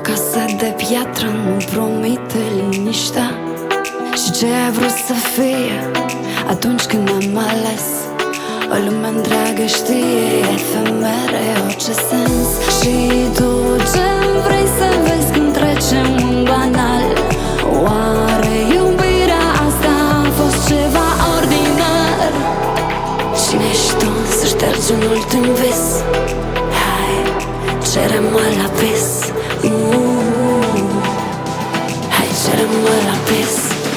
casă de piatră nu promite liniștea. Și ce ai vrut să fie atunci când am ales? O lume întreagă știe efemere orice sens. Și tu ce-mi vrei să vezi când trecem în banal? Oare iubirea asta a fost ceva ordinar? Cine ești tu să ștergi un ultim vis? Hai, cere-mă la vis. Hai, cere-mă la vis.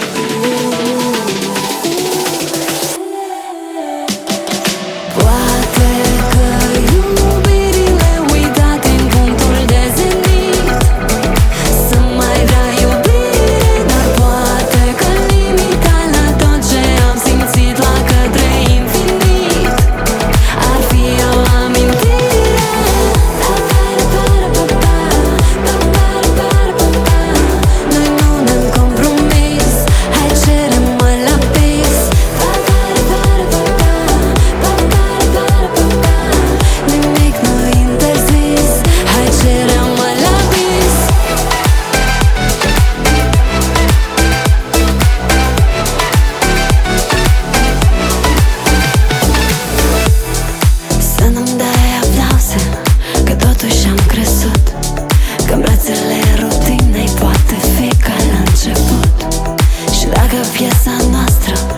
Poate că iubirile uitate în punctul de zenit să mai dea iubire, dar poate că limita la tot ce am simțit la către infinit ar fi o amintire. Noi nu ne-am compromis, hai cere-mă la vis. Nimic nu interzis, hai cere-mă la vis. Să nu-mi dai aplauze, că totuși am crezut că în brațele rutinei poate fi ca la început. Și dacă piesa noastră